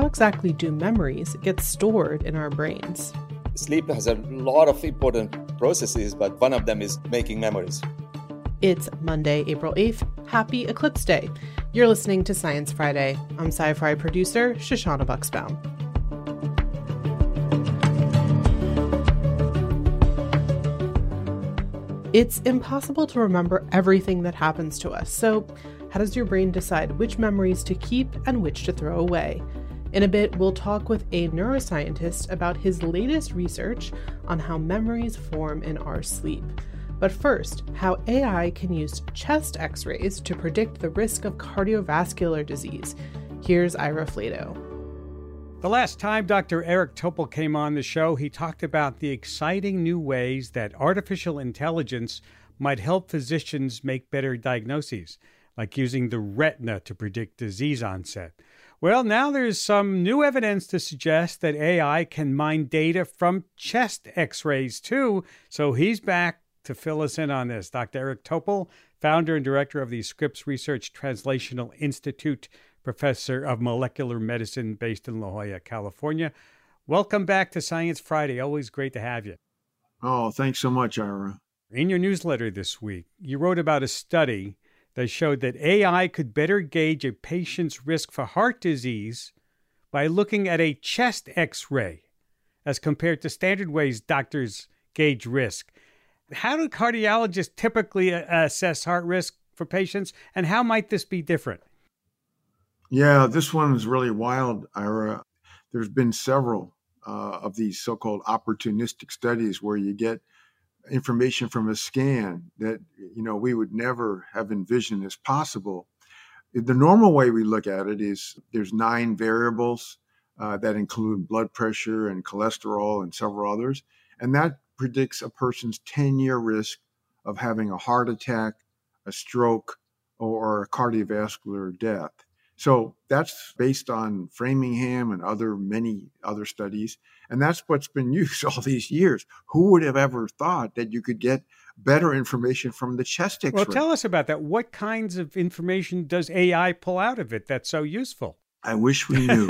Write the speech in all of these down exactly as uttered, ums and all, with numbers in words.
exactly do memories get stored in our brains? Sleep has a lot of important processes, but one of them is making memories. It's Monday, April eighth. Happy Eclipse Day. You're listening to Science Friday. I'm Sci-Fi producer Shoshana Buxbaum. It's impossible to remember everything that happens to us, so how does your brain decide which memories to keep and which to throw away? In a bit, we'll talk with a neuroscientist about his latest research on how memories form in our sleep. But first, how A I can use chest x-rays to predict the risk of cardiovascular disease. Here's Ira Flato. The last time Doctor Eric Topol came on the show, he talked about the exciting new ways that artificial intelligence might help physicians make better diagnoses, like using the retina to predict disease onset. Well, now there's some new evidence to suggest that A I can mine data from chest x-rays too, so he's back to fill us in on this. Doctor Eric Topol, founder and director of the Scripps Research Translational Institute, professor of molecular medicine based in La Jolla, California. Welcome back to Science Friday. Always great to have you. Oh, thanks so much, Ira. In your newsletter this week, you wrote about a study that showed that A I could better gauge a patient's risk for heart disease by looking at a chest x-ray as compared to standard ways doctors gauge risk. How do cardiologists typically assess heart risk for patients, and how might this be different? Yeah, this one is really wild, Ira. There's been several uh, of these so-called opportunistic studies where you get information from a scan that, you know, we would never have envisioned as possible. The normal way we look at it is there's nine variables uh, that include blood pressure and cholesterol and several others, and that predicts a person's ten-year risk of having a heart attack, a stroke, or a cardiovascular death. So that's based on Framingham and other many other studies, and that's what's been used all these years. Who would have ever thought that you could get better information from the chest x-ray? Well, tell us about that. What kinds of information does A I pull out of it that's so useful? I wish we knew.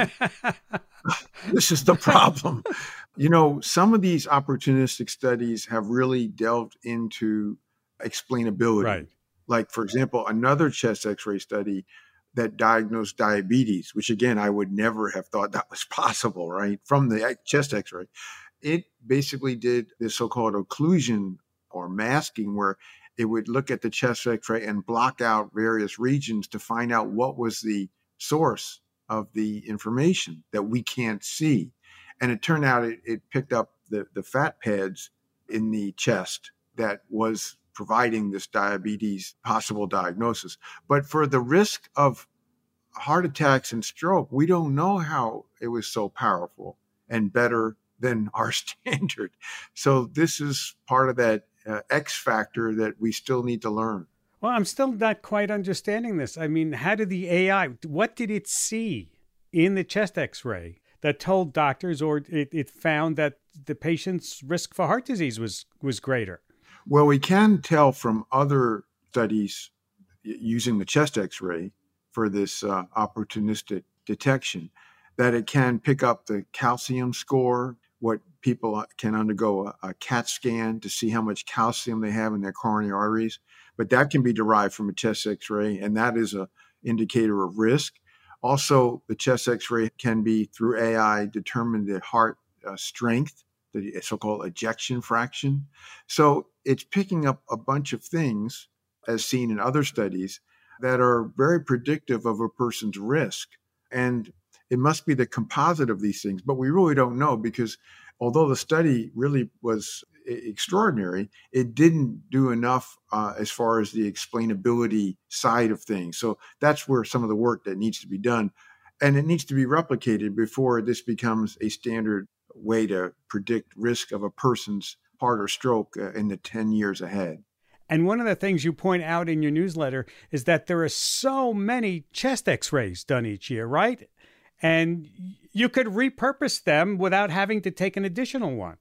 This is the problem. You know, some of these opportunistic studies have really delved into explainability. Right. Like, for example, another chest x-ray study that diagnosed diabetes, which again, I would never have thought that was possible, right? From the chest x-ray. It basically did this so-called occlusion or masking, where it would look at the chest x-ray and block out various regions to find out what was the source of the information that we can't see. And it turned out it, it picked up the, the fat pads in the chest that was providing this diabetes possible diagnosis. But for the risk of heart attacks and stroke, we don't know how it was so powerful and better than our standard. So this is part of that uh, X factor that we still need to learn. Well, I'm still not quite understanding this. I mean, how did the A I, what did it see in the chest x-ray that told doctors, or it, it found that the patient's risk for heart disease was, was greater? Well, we can tell from other studies using the chest x-ray for this uh, opportunistic detection that it can pick up the calcium score, what people can undergo a, a CAT scan to see how much calcium they have in their coronary arteries. But that can be derived from a chest x-ray, and that is an indicator of risk. Also, the chest x-ray can be, through A I, determine the heart uh, strength, the so-called ejection fraction. So it's picking up a bunch of things, as seen in other studies, that are very predictive of a person's risk. And it must be the composite of these things, but we really don't know, because although the study really was extraordinary, it didn't do enough uh, as far as the explainability side of things. So that's where some of the work that needs to be done. And it needs to be replicated before this becomes a standard way to predict risk of a person's heart or stroke uh, in the ten years ahead. And one of the things you point out in your newsletter is that there are so many chest x-rays done each year, right? And you could repurpose them without having to take an additional one.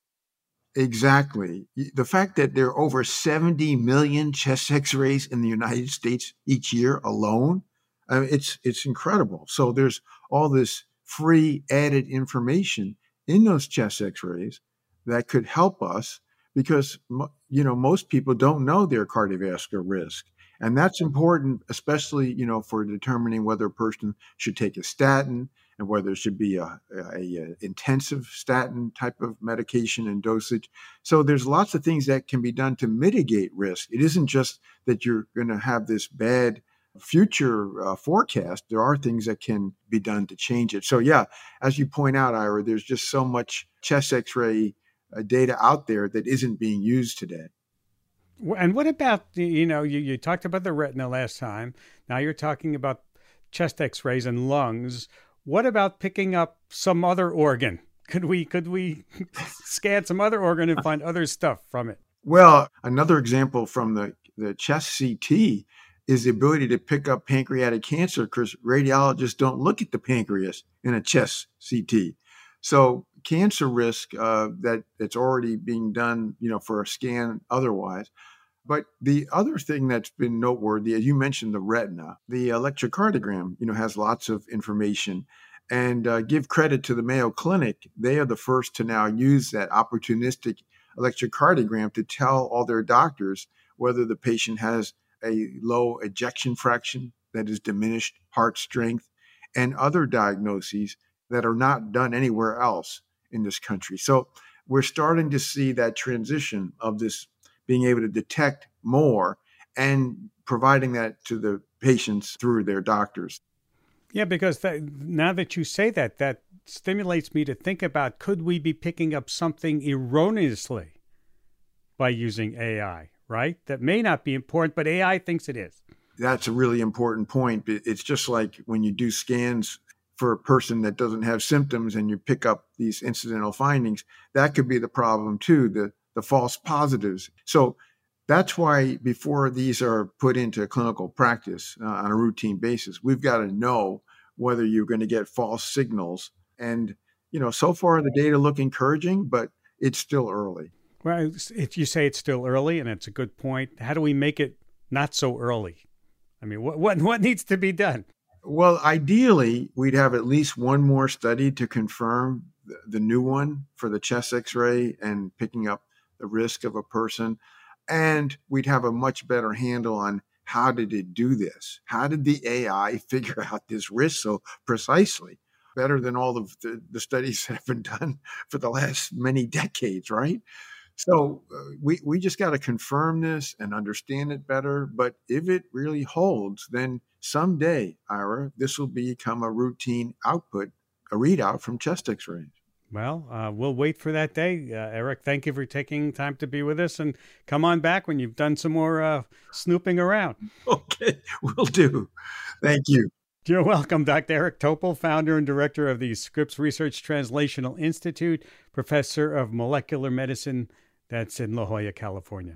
Exactly. The fact that there are over seventy million chest x-rays in the United States each year alone, I mean, it's it's incredible. So there's all this free added information in those chest x-rays that could help us because, you know, most people don't know their cardiovascular risk. And that's important, especially, you know, for determining whether a person should take a statin and whether it should be a, a, a intensive statin type of medication and dosage. So there's lots of things that can be done to mitigate risk. It isn't just that you're going to have this bad future uh, forecast. There are things that can be done to change it. So yeah, as you point out, Ira, there's just so much chest x-ray uh, data out there that isn't being used today. And what about, you know, you, you talked about the retina last time. Now you're talking about chest x-rays and lungs. What about picking up some other organ? Could we could we scan some other organ and find other stuff from it? Well, another example from the, the chest C T is the ability to pick up pancreatic cancer because radiologists don't look at the pancreas in a chest C T. So cancer risk uh, that that's already being done, you know, for a scan otherwise. But the other thing that's been noteworthy, as you mentioned, the retina, the electrocardiogram, you know, has lots of information. And uh, give credit to the Mayo Clinic. They are the first to now use that opportunistic electrocardiogram to tell all their doctors whether the patient has a low ejection fraction that is diminished heart strength and other diagnoses that are not done anywhere else in this country. So we're starting to see that transition of this being able to detect more and providing that to the patients through their doctors. Yeah, because that, now that you say that, that stimulates me to think about, could we be picking up something erroneously by using A I, right? That may not be important, but A I thinks it is. That's a really important point. It's just like when you do scans for a person that doesn't have symptoms and you pick up these incidental findings, that could be the problem too, the, the false positives. So that's why before these are put into clinical practice uh, on a routine basis, we've got to know whether you're going to get false signals. And, you know, so far the data look encouraging, but it's still early. Well, if you say it's still early, and it's a good point, how do we make it not so early? I mean, what what, what needs to be done? Well, ideally, we'd have at least one more study to confirm the, the new one for the chest x-ray and picking up the risk of a person. And we'd have a much better handle on how did it do this? How did the A I figure out this risk so precisely? Better than all of the, the studies that have been done for the last many decades, right? So uh, we, we just got to confirm this and understand it better. But if it really holds, then someday, Ira, this will become a routine output, a readout from chest x-rays. Well, uh, we'll wait for that day. Uh, Eric, thank you for taking time to be with us, and come on back when you've done some more uh, snooping around. Okay, will do. Thank you. You're welcome, Doctor Eric Topol, founder and director of the Scripps Research Translational Institute, professor of molecular medicine. That's in La Jolla, California.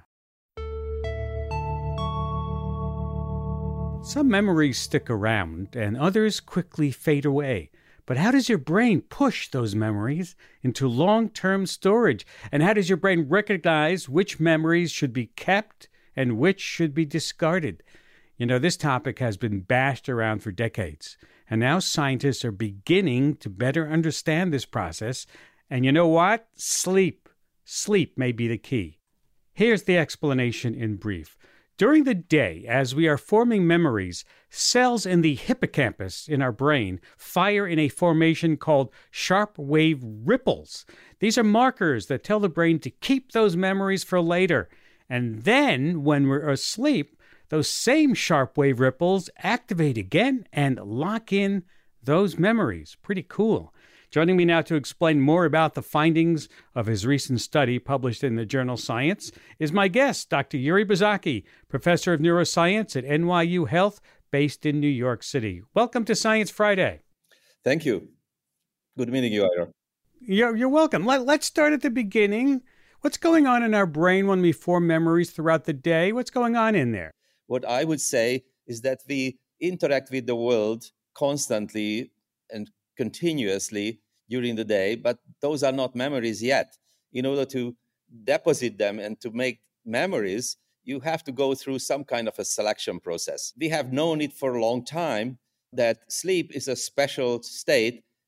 Some memories stick around and others quickly fade away. But how does your brain push those memories into long-term storage? And how does your brain recognize which memories should be kept and which should be discarded? You know, this topic has been bashed around for decades, and now scientists are beginning to better understand this process. And you know what? Sleep. Sleep may be the key. Here's the explanation in brief. During the day, as we are forming memories, cells in the hippocampus in our brain fire in a formation called sharp wave ripples. These are markers that tell the brain to keep those memories for later. And then, when we're asleep, those same sharp wave ripples activate again and lock in those memories. Pretty cool. Joining me now to explain more about the findings of his recent study published in the journal Science is my guest, Doctor Yuri Bezaki, professor of neuroscience at N Y U Health, based in New York City. Welcome to Science Friday. Thank you. Good meeting you, Ira. You're, you're welcome. Let, let's start at the beginning. What's going on in our brain when we form memories throughout the day? What's going on in there? What I would say is that we interact with the world constantly and continuously during the day, but those are not memories yet. In order to deposit them and to make memories, you have to go through some kind of a selection process. We have known it for a long time that sleep is a special state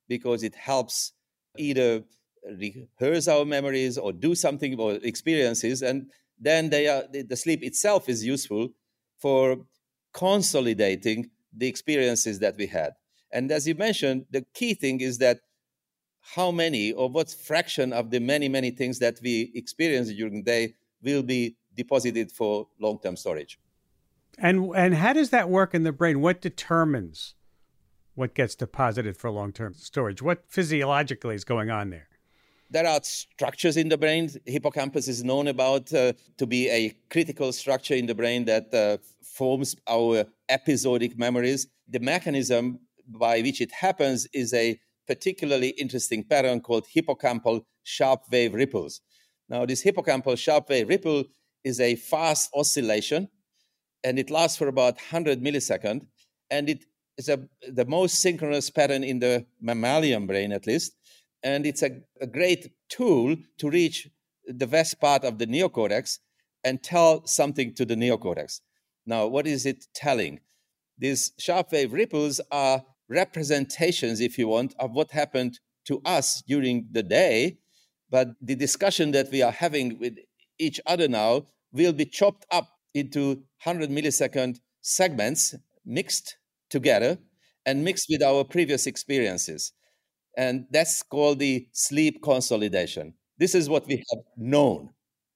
because it helps either rehearse our memories or do something or experiences. And then they are, the sleep itself is useful for consolidating the experiences that we had. And as you mentioned, the key thing is that how many or what fraction of the many, many things that we experience during the day will be deposited for long-term storage. And and how does that work in the brain? What determines what gets deposited for long-term storage? What physiologically is going on there? There are structures in the brain. Hippocampus is known about uh, to be a critical structure in the brain that uh, forms our episodic memories. The mechanism by which it happens is a particularly interesting pattern called hippocampal sharp wave ripples. Now, this hippocampal sharp wave ripple is a fast oscillation, and it lasts for about one hundred milliseconds, and it is a, the most synchronous pattern in the mammalian brain, at least. And it's a, a great tool to reach the west part of the neocortex and tell something to the neocortex. Now, what is it telling? These sharp wave ripples are representations, if you want, of what happened to us during the day. But the discussion that we are having with each other now will be chopped up into one hundred millisecond segments, mixed together and mixed with our previous experiences. And that's called the sleep consolidation. This is what we have known.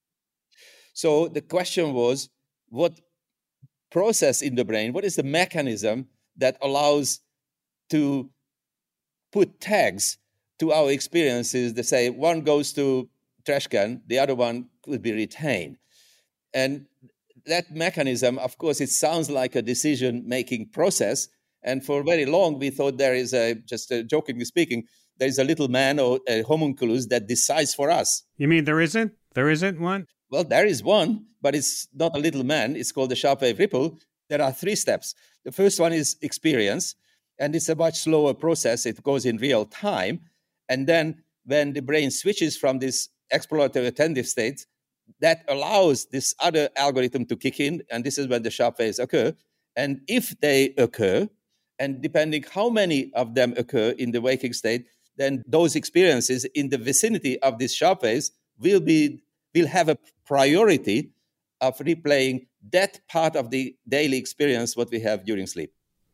So the question was, what process in the brain, what is the mechanism that allows to put tags to our experiences that say one goes to trash can, the other one could be retained. And that mechanism, of course, it sounds like a decision-making process. And for very long, we thought there is a, just uh, jokingly speaking, there is a little man or a homunculus that decides for us. You mean there isn't? There isn't one? Well, there is one, but it's not a little man. It's called the sharp wave ripple. There are three steps. The first one is experience, and it's a much slower process. It goes in real time. And then when the brain switches from this exploratory attentive state, that allows this other algorithm to kick in, and this is when the sharp waves occur. And if they occur, and depending how many of them occur in the waking state, then those experiences in the vicinity of these sharp waves will be will have a priority of replaying that part of the daily experience what we have during sleep.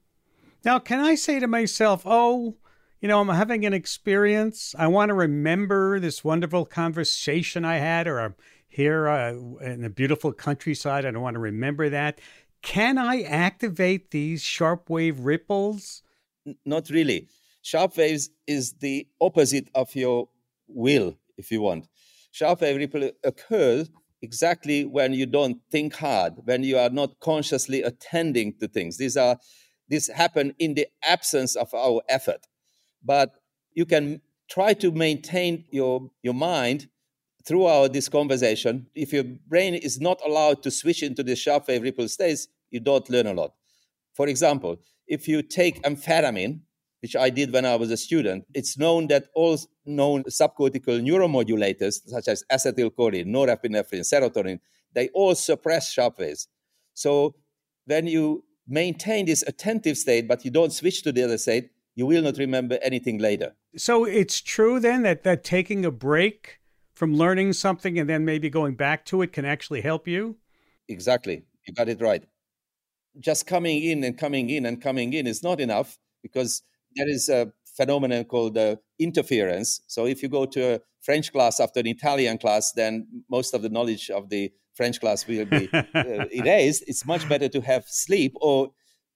Now, can I say to myself, oh, you know, I'm having an experience. I want to remember this wonderful conversation I had, or I'm here uh, in the beautiful countryside. I don't want to remember that. Can I activate these sharp wave ripples? Not really. Sharp waves is the opposite of your will, if you want. Sharp wave ripple occurs exactly when you don't think hard, when you are not consciously attending to things. These are This happen in the absence of our effort. But you can try to maintain your, your mind throughout this conversation. If your brain is not allowed to switch into the sharp wave ripple states, you don't learn a lot. For example, if you take amphetamine, which I did when I was a student, it's known that all known subcortical neuromodulators, such as acetylcholine, norepinephrine, serotonin, they all suppress sharp waves. So when you maintain this attentive state, but you don't switch to the other state, you will not remember anything later. So it's true then that, that taking a break from learning something and then maybe going back to it can actually help you? Exactly. You got it right. Just coming in and coming in and coming in is not enough, because there is a phenomenon called uh, interference. So if you go to a French class after an Italian class, then most of the knowledge of the French class will be uh, erased. It's much better to have sleep or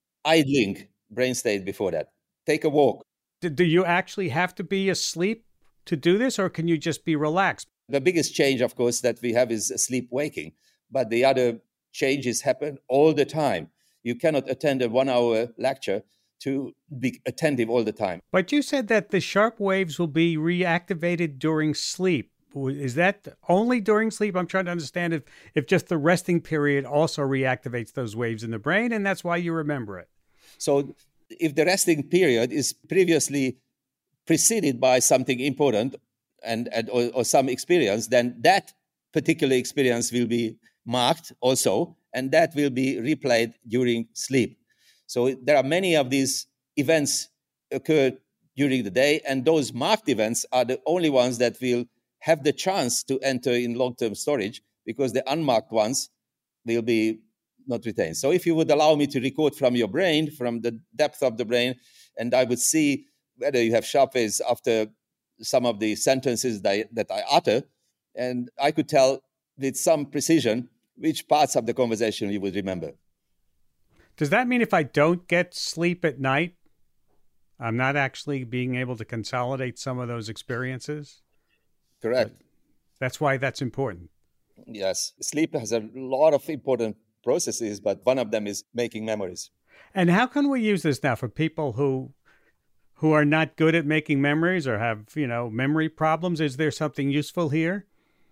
idling brain state before that. Take a walk. Do you actually have to be asleep to do this, or can you just be relaxed? The biggest change, of course, that we have is sleep waking. But the other changes happen all the time. You cannot attend a one-hour lecture to be attentive all the time. But you said that the sharp waves will be reactivated during sleep. Is that only during sleep? I'm trying to understand if, if just the resting period also reactivates those waves in the brain, and that's why you remember it. So if the resting period is previously preceded by something important and, and or, or some experience, then that particular experience will be marked also, and that will be replayed during sleep. So there are many of these events occur during the day. And those marked events are the only ones that will have the chance to enter in long-term storage, because the unmarked ones will be not retained. So if you would allow me to record from your brain, from the depth of the brain, and I would see whether you have sharp waves after some of the sentences that I, that I utter, and I could tell with some precision which parts of the conversation you would remember. Does that mean if I don't get sleep at night, I'm not actually being able to consolidate some of those experiences? Correct. But that's why that's important. Yes. Sleep has a lot of important processes, but one of them is making memories. And how can we use this now for people who who are not good at making memories or have, you know, memory problems? Is there something useful here?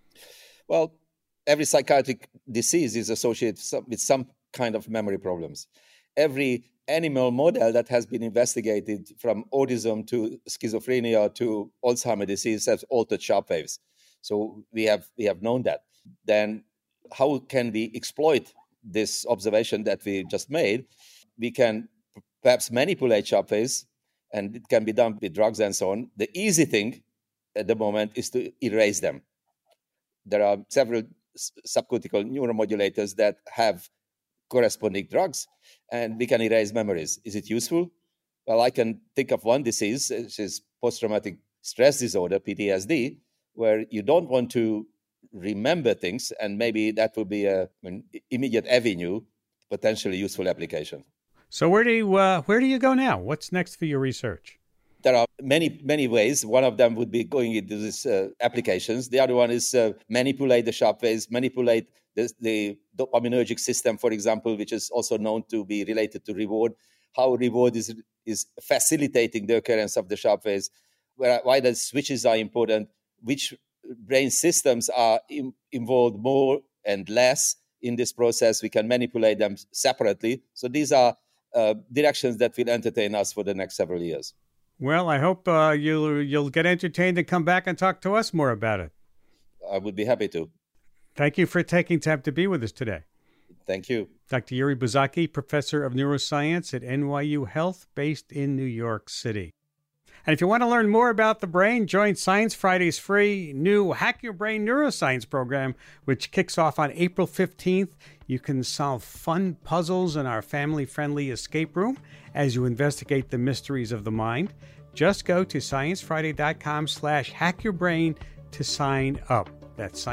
Well, every psychiatric disease is associated with some kind of memory problems. Every animal model that has been investigated, from autism to schizophrenia to Alzheimer's disease, has altered sharp waves. So we have we have known that. Then how can we exploit this observation that we just made? We can perhaps manipulate sharp waves, and it can be done with drugs and so on. The easy thing at the moment is to erase them. There are several subcortical neuromodulators that have corresponding drugs, and we can erase memories. Is it useful? Well, I can think of one disease, which is post-traumatic stress disorder, P T S D, where you don't want to remember things, and maybe that would be a, an immediate avenue, potentially useful application. So where do you uh, where do you go now? What's next for your research? There are many, many ways. One of them would be going into these uh, applications. The other one is uh, manipulate the sharp waves, manipulate the, the dopaminergic system, for example, which is also known to be related to reward. How reward is is facilitating the occurrence of the sharp waves, where, why the switches are important, which brain systems are in, involved more and less in this process. We can manipulate them separately. So these are uh, directions that will entertain us for the next several years. Well, I hope uh, you'll you'll get entertained and come back and talk to us more about it. I would be happy to. Thank you for taking time to be with us today. Thank you. Doctor Yuri Buzaki, professor of neuroscience at N Y U Health, based in New York City. And if you want to learn more about the brain, join Science Friday's free new Hack Your Brain Neuroscience program, which kicks off on April fifteenth. You can solve fun puzzles in our family-friendly escape room as you investigate the mysteries of the mind. Just go to sciencefriday.com slash hackyourbrain to sign up. That's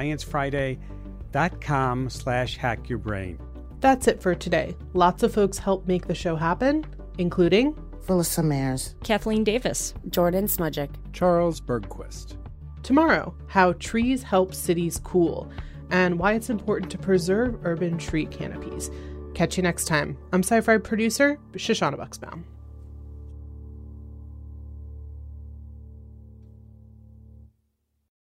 sciencefriday.com slash hackyourbrain. That's it for today. Lots of folks helped make the show happen, including Phyllis Samers, Kathleen Davis, Jordan Smudgick, Charles Bergquist. Tomorrow, how trees help cities cool, and why it's important to preserve urban tree canopies. Catch you next time. I'm Sci-Fi producer Shoshana Buxbaum.